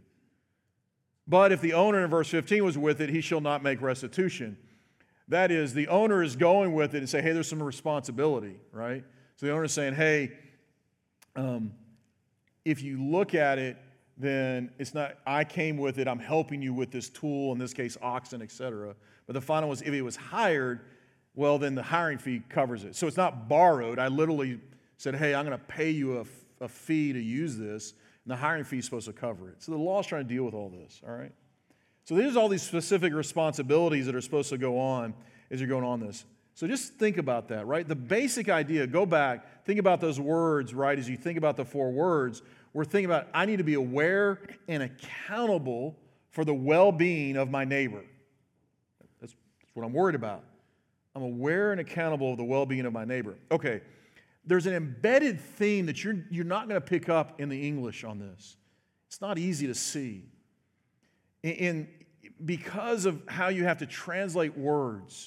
But if the owner in verse fifteen was with it, he shall not make restitution. That is, the owner is going with it and say, hey, there's some responsibility, right? So the owner is saying, hey, um, if you look at it, then it's not, I came with it, I'm helping you with this tool, in this case, oxen, et cetera. But the final was, if it was hired, well, then the hiring fee covers it. So it's not borrowed. I literally said, hey, I'm going to pay you a, a fee to use this, and the hiring fee is supposed to cover it. So the law is trying to deal with all this, all right? So there's all these specific responsibilities that are supposed to go on as you're going on this. So just think about that, right? The basic idea, go back, think about those words, right? As you think about the four words, we're thinking about, I need to be aware and accountable for the well-being of my neighbor. That's, that's what I'm worried about. I'm aware and accountable of the well-being of my neighbor. Okay, there's an embedded theme that you're, you're not going to pick up in the English on this. It's not easy to see. In, in, because of how you have to translate words,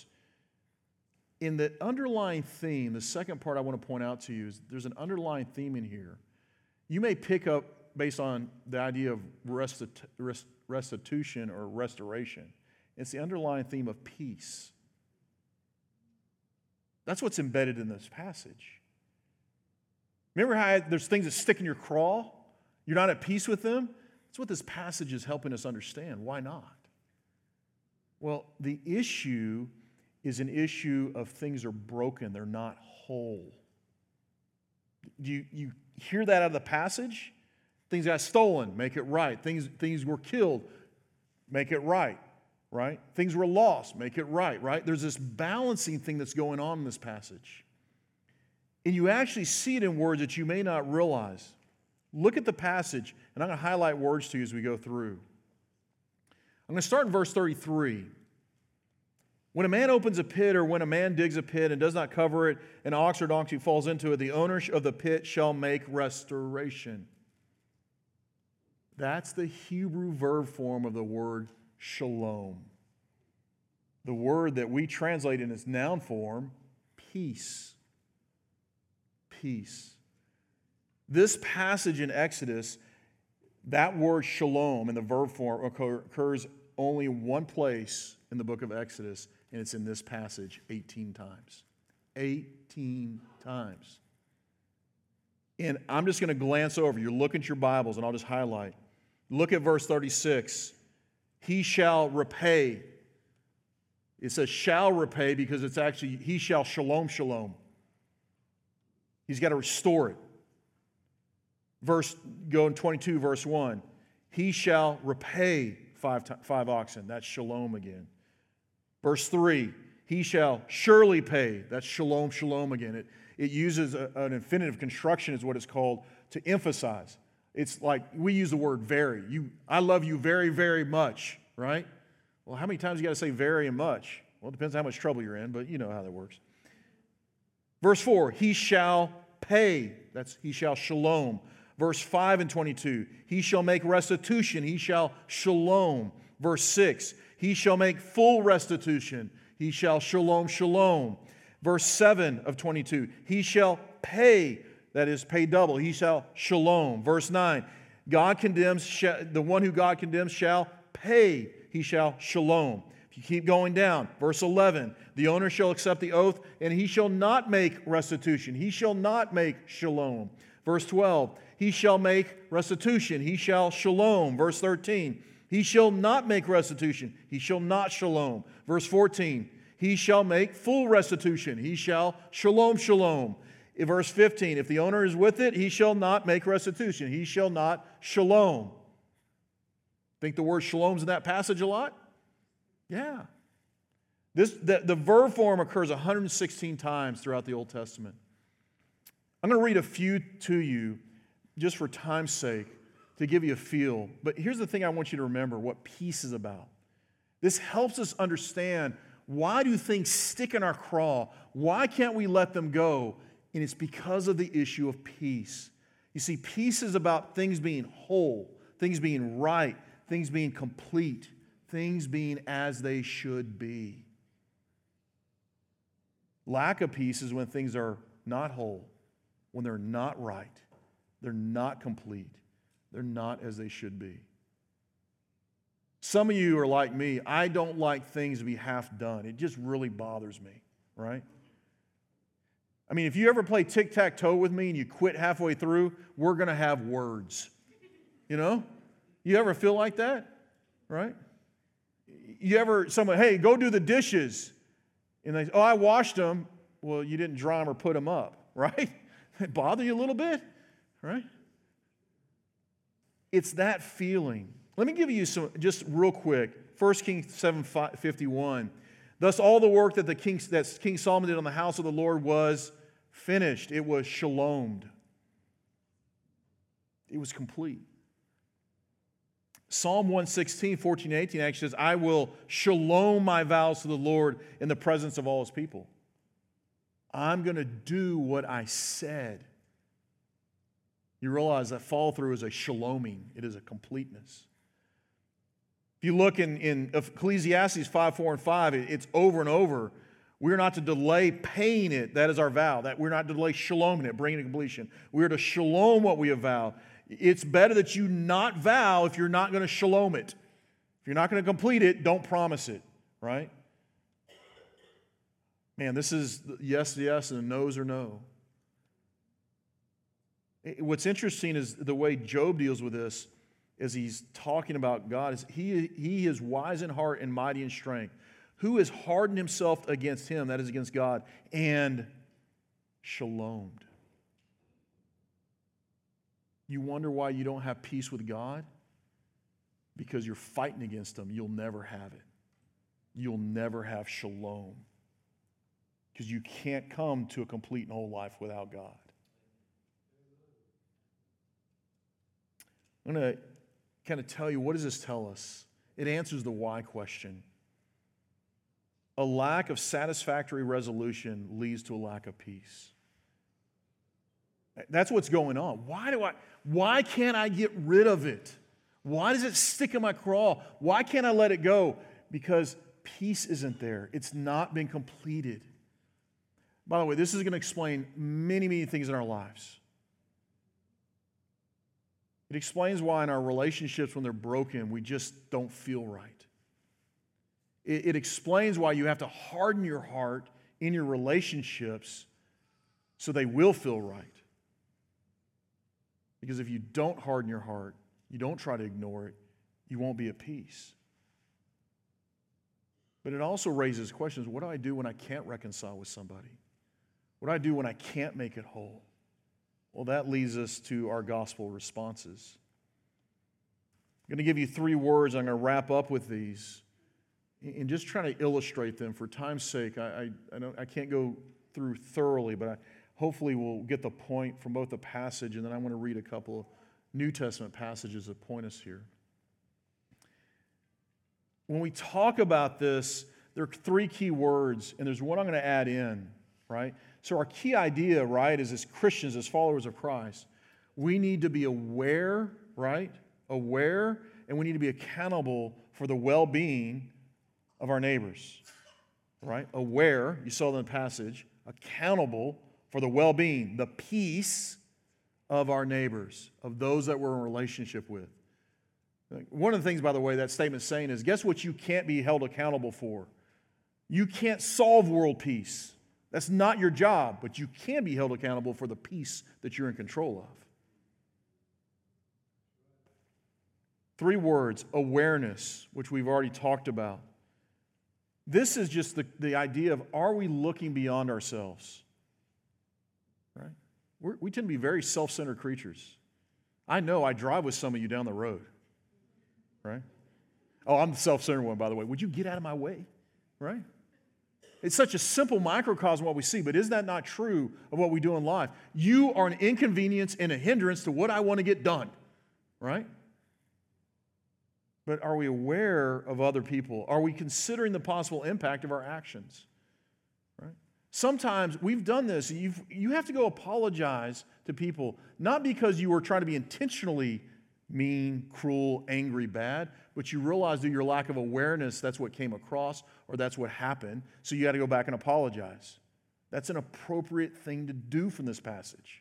in the underlying theme, the second part I want to point out to you is there's an underlying theme in here. You may pick up based on the idea of restit- rest- restitution or restoration. It's the underlying theme of peace. That's what's embedded in this passage. Remember how there's things that stick in your craw? You're not at peace with them? That's what this passage is helping us understand. Why not? Well, the issue is an issue of things are broken. They're not whole. Do you, you hear that out of the passage? Things got stolen, make it right. Things, things were killed, make it right, right? Things were lost, make it right, right? There's this balancing thing that's going on in this passage. And you actually see it in words that you may not realize. Look at the passage, and I'm going to highlight words to you as we go through. I'm going to start in verse thirty-three. When a man opens a pit or when a man digs a pit and does not cover it, an ox or donkey falls into it, the owner of the pit shall make restoration. That's the Hebrew verb form of the word shalom. The word that we translate in its noun form, peace. Peace. This passage in Exodus, that word shalom in the verb form occurs only in one place in the book of Exodus, and it's in this passage eighteen times. eighteen times. And I'm just going to glance over. You look at your Bibles, and I'll just highlight. Look at verse thirty-six. He shall repay. It says shall repay because it's actually, he shall shalom shalom. He's got to restore it. Verse, go in twenty-two, verse one. He shall repay five, five oxen. That's shalom again. Verse three. He shall surely pay. That's shalom, shalom again. It, it uses a, an infinitive construction is what it's called to emphasize. It's like we use the word very. You, I love you very, very much, right? Well, how many times you got to say very and much? Well, it depends how much trouble you're in, but you know how that works. Verse four, he shall pay. That's he shall shalom. Verse five and twenty-two, he shall make restitution. He shall shalom. Verse six, he shall make full restitution. He shall shalom, shalom. Verse seven of twenty-two, he shall pay. That is, pay double. He shall shalom. Verse nine, God condemns, the one who God condemns shall pay. He shall shalom. If you keep going down, verse eleven, the owner shall accept the oath, and he shall not make restitution. He shall not make shalom. Verse twelve, he shall make restitution. He shall shalom. Verse thirteen, he shall not make restitution. He shall not shalom. Verse fourteen, he shall make full restitution. He shall shalom, shalom. In verse fifteen, if the owner is with it, he shall not make restitution. He shall not shalom. Think the word shalom's in that passage a lot? Yeah. This, the, the verb form occurs one hundred sixteen times throughout the Old Testament. I'm going to read a few to you just for time's sake to give you a feel. But here's the thing I want you to remember, what peace is about. This helps us understand why do things stick in our craw? Why can't we let them go? And it's because of the issue of peace. You see, peace is about things being whole, things being right, things being complete, things being as they should be. Lack of peace is when things are not whole, when they're not right, they're not complete, they're not as they should be. Some of you are like me. I don't like things to be half done. It just really bothers me, right? I mean, if you ever play tic-tac-toe with me and you quit halfway through, we're going to have words. You know? You ever feel like that? Right? You ever, someone, hey, go do the dishes. And they say, oh, I washed them. Well, you didn't dry them or put them up, right? It bother you a little bit, right? It's that feeling. Let me give you some, just real quick, First Kings seven fifty-one. Thus all the work that, the king, that King Solomon did on the house of the Lord was finished. It was shalomed. It was complete. Psalm one sixteen, fourteen, eighteen actually says, I will shalom my vows to the Lord in the presence of all his people. I'm going to do what I said. You realize that fall through is a shaloming. It is a completeness. If you look in, in Ecclesiastes five, four, and five, it's over and over. We're not to delay paying it. That is our vow. That we're not to delay shaloming it, bringing it to completion. We're to shalom what we have vowed. It's better that you not vow if you're not going to shalom it. If you're not going to complete it, don't promise it, right? Man, this is yes, yes, and no's or no. What's interesting is the way Job deals with this as he's talking about God. Is he, he is wise in heart and mighty in strength. Who has hardened himself against him, that is against God, and shalomed. You wonder why you don't have peace with God? Because you're fighting against him. You'll never have it. You'll never have shalom. Because you can't come to a complete and whole life without God. I'm going to kind of tell you, what does this tell us? It answers the why question. A lack of satisfactory resolution leads to a lack of peace. That's what's going on. Why do I, why can't I get rid of it? Why does it stick in my craw? Why can't I let it go? Because peace isn't there. It's not been completed. By the way, this is going to explain many, many things in our lives. It explains why in our relationships, when they're broken, we just don't feel right. It, it explains why you have to harden your heart in your relationships so they will feel right. Because if you don't harden your heart, you don't try to ignore it, you won't be at peace. But it also raises questions. What do I do when I can't reconcile with somebody? What do I do when I can't make it whole? Well, that leads us to our gospel responses. I'm going to give you three words. I'm going to wrap up with these and just try to illustrate them. For time's sake, I, I, I, don't, I can't go through thoroughly, but I hopefully we'll get the point from both the passage, and then I want to read a couple of New Testament passages that point us here. When we talk about this, there are three key words, and there's one I'm going to add in, right? So our key idea, right, is as Christians, as followers of Christ, we need to be aware, right? Aware, and we need to be accountable for the well-being of our neighbors, right? Aware, you saw in the passage, accountable for the well-being, the peace of our neighbors, of those that we're in relationship with. One of the things, by the way, that statement's saying is, guess what you can't be held accountable for? You can't solve world peace. That's not your job, but you can be held accountable for the peace that you're in control of. Three words: awareness, which we've already talked about. This is just the, the idea of, are we looking beyond ourselves? Right? We're, we tend to be very self-centered creatures. I know I drive with some of you down the road. Right? Oh, I'm the self-centered one, by the way. Would you get out of my way? Right? It's such a simple microcosm of what we see, but is that not true of what we do in life? You are an inconvenience and a hindrance to what I want to get done. Right? But are we aware of other people? Are we considering the possible impact of our actions? Right? Sometimes we've done this. You've, you have to go apologize to people, not because you were trying to be intentionally mean, cruel, angry, bad, but you realize through your lack of awareness that's what came across or that's what happened, so you got to go back and apologize. That's an appropriate thing to do from this passage.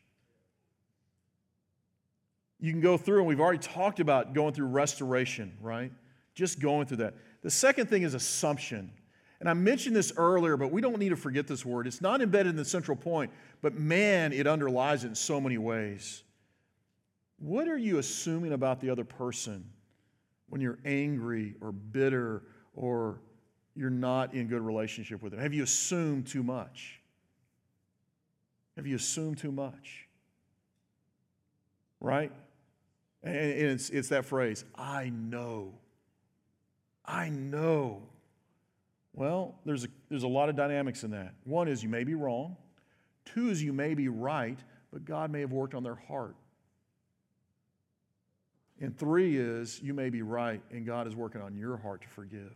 You can go through, and we've already talked about going through restoration, right? Just going through that. The second thing is assumption. And I mentioned this earlier, but we don't need to forget this word. It's not embedded in the central point, but man, it underlies it in so many ways. What are you assuming about the other person when you're angry or bitter or you're not in good relationship with them? Have you assumed too much? Have you assumed too much? Right? And it's, it's that phrase, I know. I know. Well, there's a, there's a lot of dynamics in that. One is you may be wrong. Two is you may be right, but God may have worked on their heart. And three is you may be right, and God is working on your heart to forgive.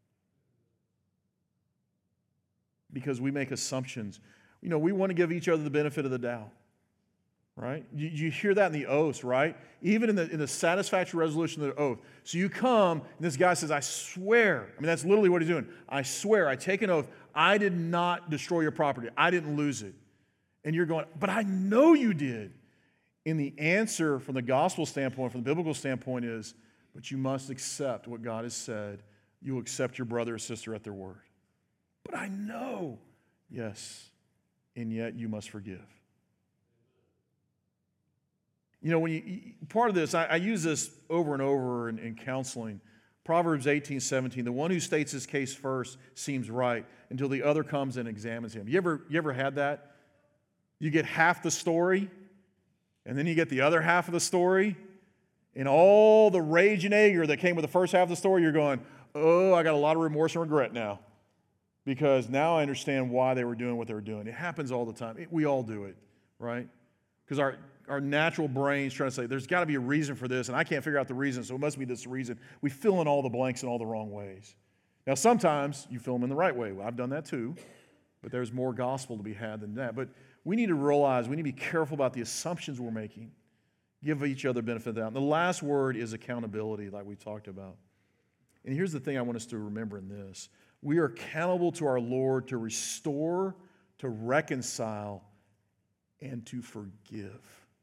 Because we make assumptions. You know, we want to give each other the benefit of the doubt. Right? You, you hear that in the oaths, right? Even in the, in the satisfactory resolution of the oath. So you come, and this guy says, I swear. I mean, that's literally what he's doing. I swear, I take an oath. I did not destroy your property. I didn't lose it. And you're going, but I know you did. And the answer from the gospel standpoint, from the biblical standpoint is, but you must accept what God has said. You'll accept your brother or sister at their word. But I know. Yes. And yet you must forgive. You know, when you, part of this, I, I use this over and over in, in counseling. Proverbs eighteen seventeen, the one who states his case first seems right until the other comes and examines him. You ever, you ever had that? You get half the story, and then you get the other half of the story, and all the rage and anger that came with the first half of the story, you're going, oh, I got a lot of remorse and regret now, because now I understand why they were doing what they were doing. It happens all the time. It, we all do it, right? Because our, our natural brain's trying to say, there's got to be a reason for this, and I can't figure out the reason, so it must be this reason. We fill in all the blanks in all the wrong ways. Now, sometimes you fill them in the right way. Well, I've done that too, but there's more gospel to be had than that. But we need to realize, we need to be careful about the assumptions we're making. Give each other benefit of the doubt. And the last word is accountability, like we talked about. And here's the thing I want us to remember in this. We are accountable to our Lord to restore, to reconcile, and to forgive.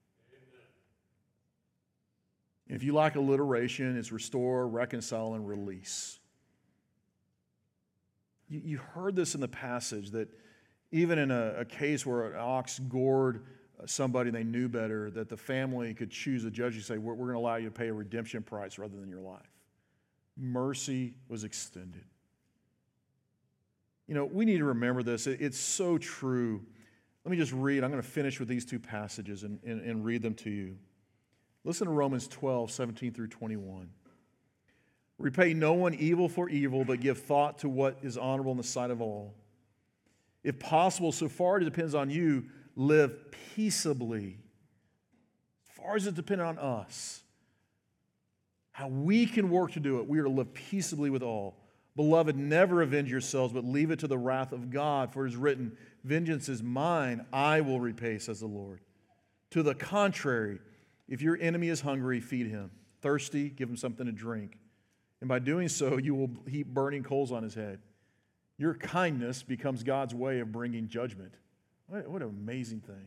If you like alliteration, it's restore, reconcile, and release. You, you heard this in the passage that even in a, a case where an ox gored somebody they knew better, that the family could choose a judge and say, we're, we're going to allow you to pay a redemption price rather than your life. Mercy was extended. You know, we need to remember this. It, it's so true. Let me just read. I'm going to finish with these two passages and, and, and read them to you. Listen to Romans twelve, seventeen through twenty-one. Repay no one evil for evil, but give thought to what is honorable in the sight of all. If possible, so far as it depends on you, live peaceably. As far as it depends on us, how we can work to do it, we are to live peaceably with all. Beloved, never avenge yourselves, but leave it to the wrath of God, for it is written, vengeance is mine, I will repay, says the Lord. To the contrary, if your enemy is hungry, feed him. Thirsty, give him something to drink. And by doing so, you will heap burning coals on his head. Your kindness becomes God's way of bringing judgment. What, what an amazing thing.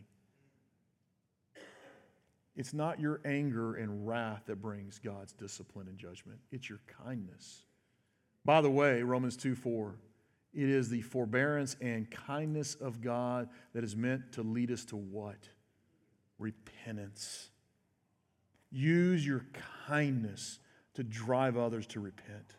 It's not your anger and wrath that brings God's discipline and judgment. It's your kindness. By the way, Romans two four, it is the forbearance and kindness of God that is meant to lead us to what? Repentance. Use your kindness to drive others to repent.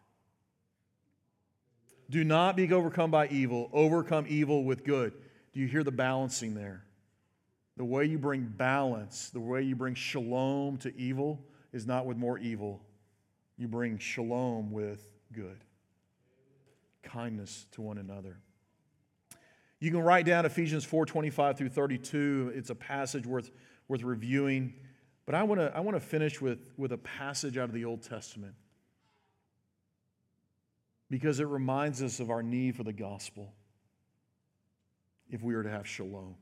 Do not be overcome by evil. Overcome evil with good. Do you hear the balancing there? The way you bring balance, the way you bring shalom to evil is not with more evil. You bring shalom with good. Kindness to one another. You can write down Ephesians four twenty-five through thirty-two. It's a passage worth, worth reviewing. But I want to I want to finish with, with a passage out of the Old Testament, because it reminds us of our need for the gospel if we are to have shalom.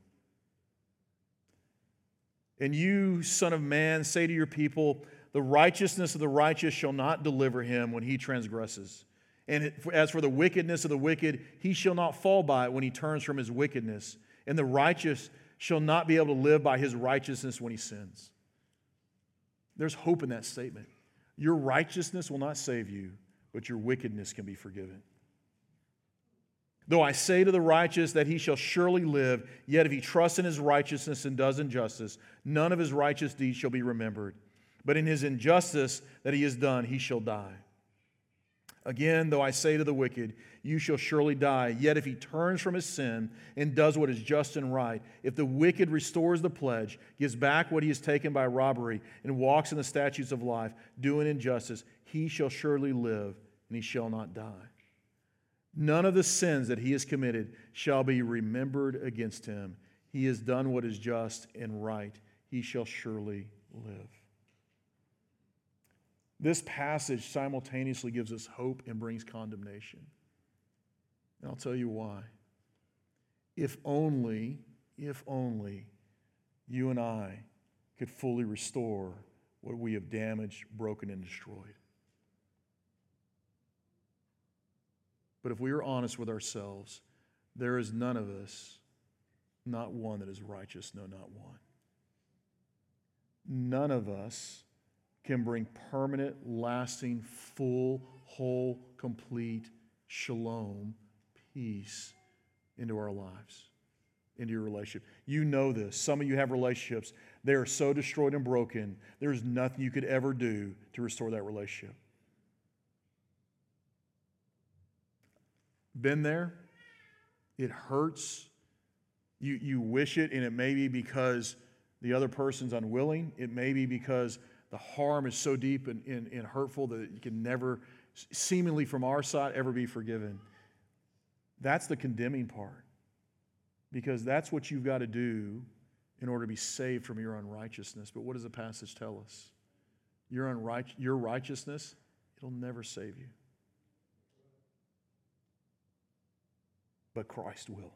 And you, son of man, say to your people, the righteousness of the righteous shall not deliver him when he transgresses. And as for the wickedness of the wicked, he shall not fall by it when he turns from his wickedness. And the righteous shall not be able to live by his righteousness when he sins. There's hope in that statement. Your righteousness will not save you, but your wickedness can be forgiven. Though I say to the righteous that he shall surely live, yet if he trusts in his righteousness and does injustice, none of his righteous deeds shall be remembered. But in his injustice that he has done, he shall die. Again, though I say to the wicked, you shall surely die, yet if he turns from his sin and does what is just and right, if the wicked restores the pledge, gives back what he has taken by robbery, and walks in the statutes of life, doing injustice, he shall surely live, and he shall not die. None of the sins that he has committed shall be remembered against him. He has done what is just and right. He shall surely live. This passage simultaneously gives us hope and brings condemnation. And I'll tell you why. If only, if only you and I could fully restore what we have damaged, broken, and destroyed. But if we are honest with ourselves, there is none of us, not one that is righteous, no, not one. None of us can bring permanent, lasting, full, whole, complete shalom, peace into our lives, into your relationship. You know this. Some of you have relationships They are so destroyed and broken, there's nothing you could ever do to restore that relationship. Been there? It hurts. You, you wish it, and it may be because the other person's unwilling. It may be because the harm is so deep and, and, and hurtful that you can never, seemingly from our side, ever be forgiven. That's the condemning part. Because that's what you've got to do in order to be saved from your unrighteousness. But what does the passage tell us? Your, unright, your righteousness, it'll never save you. But Christ will.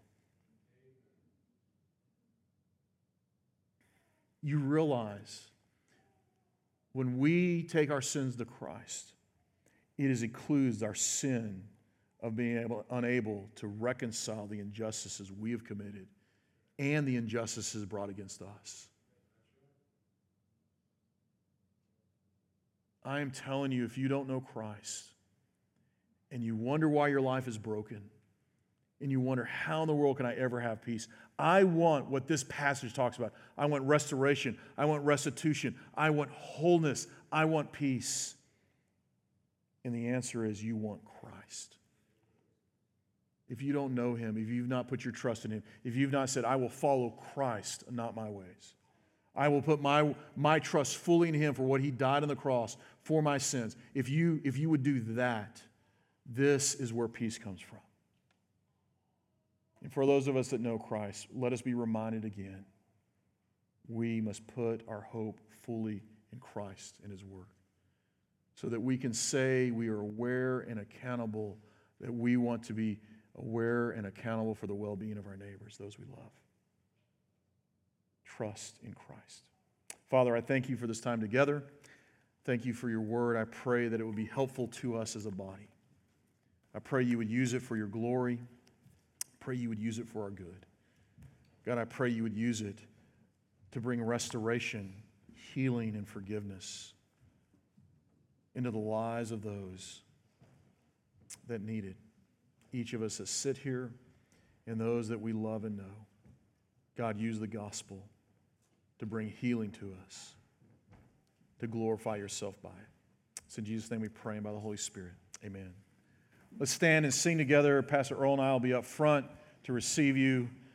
You realize when we take our sins to Christ, it is includes our sin of being able, unable to reconcile the injustices we have committed and the injustices brought against us. I am telling you, if you don't know Christ and you wonder why your life is broken, and you wonder, how in the world can I ever have peace? I want what this passage talks about. I want restoration. I want restitution. I want wholeness. I want peace. And the answer is you want Christ. If you don't know Him, if you've not put your trust in Him, if you've not said, I will follow Christ, not my ways. I will put my, my trust fully in Him for what He died on the cross for my sins. If you, if you would do that, this is where peace comes from. And for those of us that know Christ, let us be reminded again, we must put our hope fully in Christ and His Word so that we can say we are aware and accountable, that we want to be aware and accountable for the well-being of our neighbors, those we love. Trust in Christ. Father, I thank You for this time together. Thank You for Your Word. I pray that it would be helpful to us as a body. I pray You would use it for Your glory. I pray You would use it for our good. God, I pray You would use it to bring restoration, healing, and forgiveness into the lives of those that need it. Each of us that sit here and those that we love and know. God, use the gospel to bring healing to us, to glorify Yourself by it. It's in Jesus' name we pray, and by the Holy Spirit. Amen. Let's stand and sing together. Pastor Earl and I will be up front to receive you.